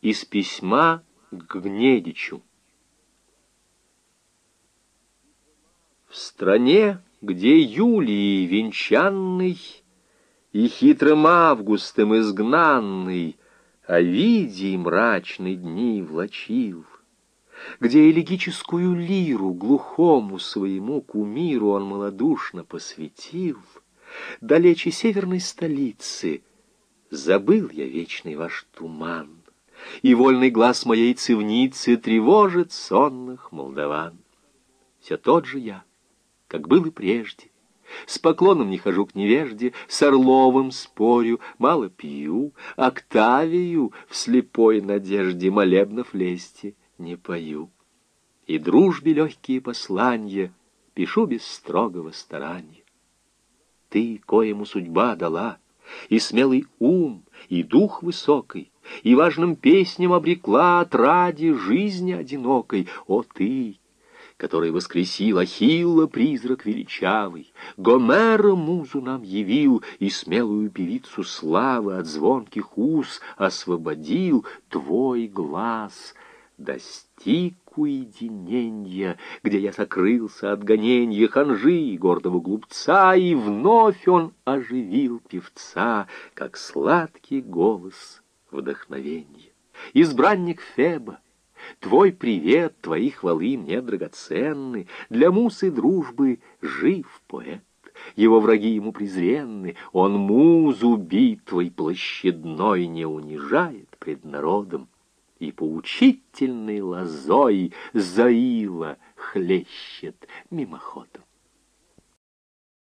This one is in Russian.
Из письма к Гнедичу. В стране, где Юлии венчанный и хитрым Августом изгнанный Овидий мрачные дни влачил, где элегическую лиру глухому своему кумиру он малодушно посвятил, далече северной столицы забыл я вечный ваш туман, и вольный глаз моей цивницы тревожит сонных молдаван. Все тот же я, как был и прежде, с поклоном не хожу к невежде, с Орловым спорю, мало пью, Октавию в слепой надежде молебнов лести не пою. И дружбе легкие посланья пишу без строгого старания. Ты, коему судьба дала и смелый ум, и дух высокий, и важным песням обрекла отради жизни одинокой, о ты, который воскресил Ахилла призрак величавый, Гомера музу нам явил и смелую певицу славы от звонких уз освободил, твой глаз достиг уединенья, где я сокрылся от гоненья ханжи и гордого глупца, и вновь он оживил певца, как сладкий голос вдохновенья. Избранник Феба, твой привет, твои хвалы мне драгоценны, для муз и дружбы жив поэт. Его враги ему презренны, он музу битвой площадной не унижает пред народом, и поучительной лозой Заила хлещет мимоходом.